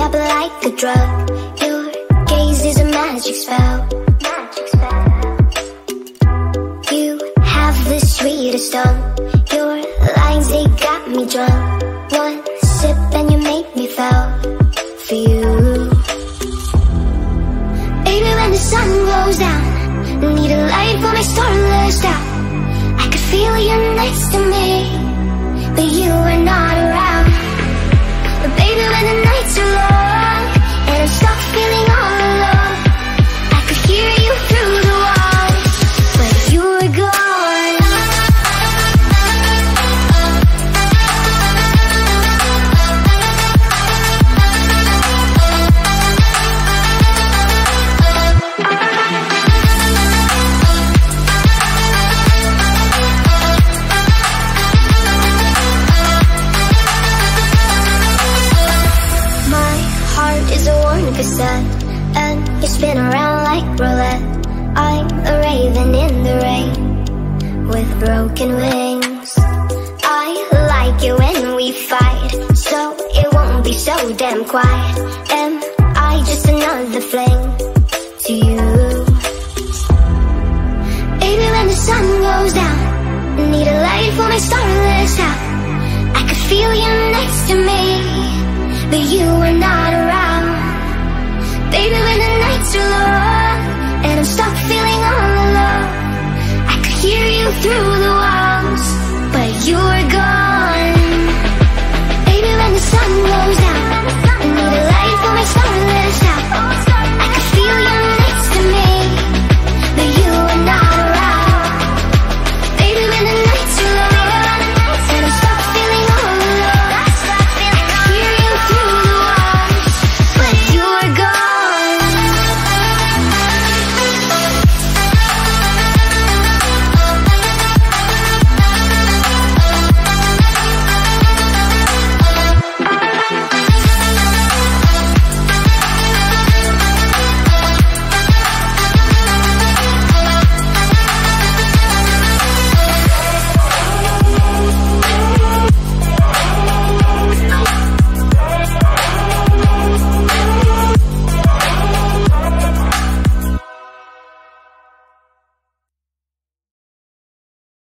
up like a drug. Your gaze is a magic spell. You have the sweetest tongue. Your lines, they got me drunk. One sip and you make me fall for you. Baby, when the sun goes down, need a light for my starless out. I could feel you next to me, but you are not around. But baby, when the nights are long and I'm stuck feeling all alone, I could hear you through the walls, but you're gone. And you spin around like roulette. I'm a raven in the rain with broken wings. I like it when we fight, so it won't be so damn quiet. Am I just another fling to you? Baby, when the sun goes down, need a light for my starless out. I could feel you next to me, but you are not around. Baby, when the nights are long and I'm stuck feeling all alone, I could hear you through the